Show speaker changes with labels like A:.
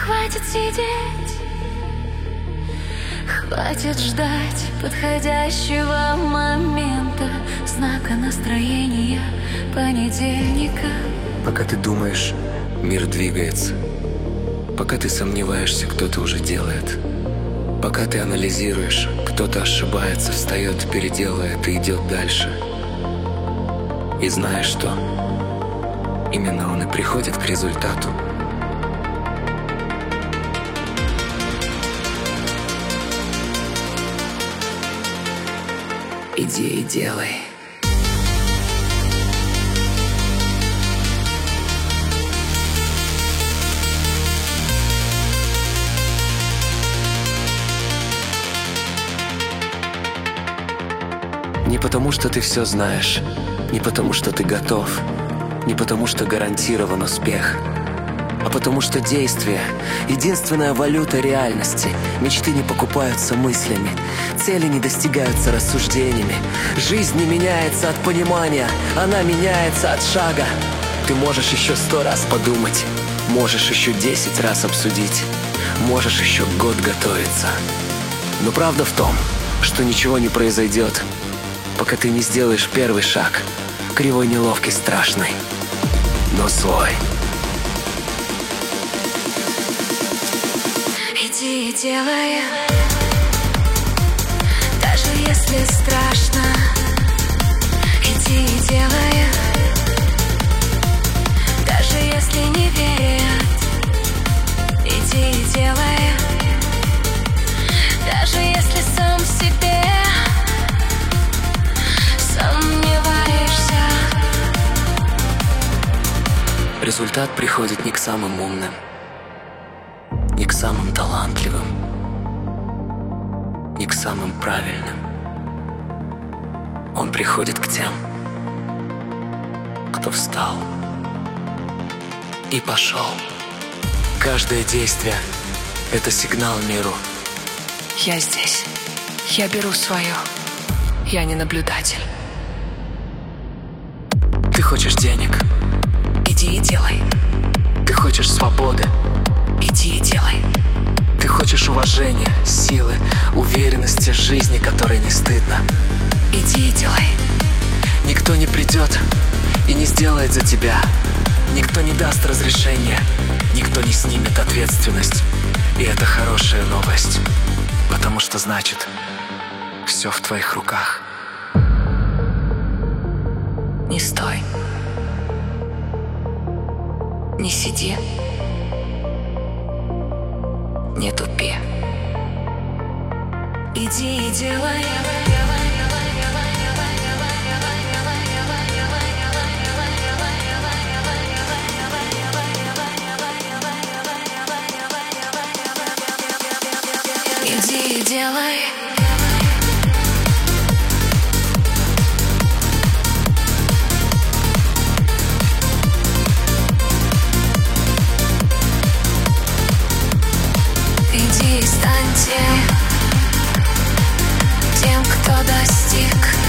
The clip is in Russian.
A: Хватит сидеть, хватит ждать подходящего момента, знака настроения понедельника.
B: Пока ты думаешь, мир двигается. Пока ты сомневаешься, кто-то уже делает. Пока ты анализируешь, кто-то ошибается, встает, переделает и идет дальше. И знаешь что? Именно он и приходит к результату. Иди и делай. Не потому, что ты все знаешь, не потому, что ты готов, не потому, что гарантирован успех, а потому что действие — единственная валюта реальности. Мечты не покупаются мыслями, цели не достигаются рассуждениями. Жизнь не меняется от понимания, она меняется от шага. Ты можешь еще 100 раз подумать, можешь еще 10 раз обсудить, можешь еще год готовиться. Но правда в том, что ничего не произойдет, пока ты не сделаешь первый шаг, кривой, неловкий, страшный, но свой.
A: Иди и делай, даже если страшно. Иди и делай, даже если не верят. Иди и делай, даже если сам в себе сомневаешься.
B: Результат приходит не к самым умным, не к самым талантливым, не к самым правильным. Он приходит к тем, кто встал и пошел. Каждое действие — это сигнал миру.
C: Я здесь. Я беру свое. Я не наблюдатель.
B: Ты хочешь денег?
C: Иди и делай.
B: Ты хочешь свободы?
C: Иди и делай.
B: Ты хочешь уважения, силы, уверенности, жизни, которой не стыдно.
C: Иди и делай.
B: Никто не придет и не сделает за тебя. Никто не даст разрешения, никто не снимет ответственность. И это хорошая новость, потому что значит, все в твоих руках.
C: Не стой. Не сиди. Не тупи.
A: Иди и делай. Иди и делай. Иди и стань тем, кто достиг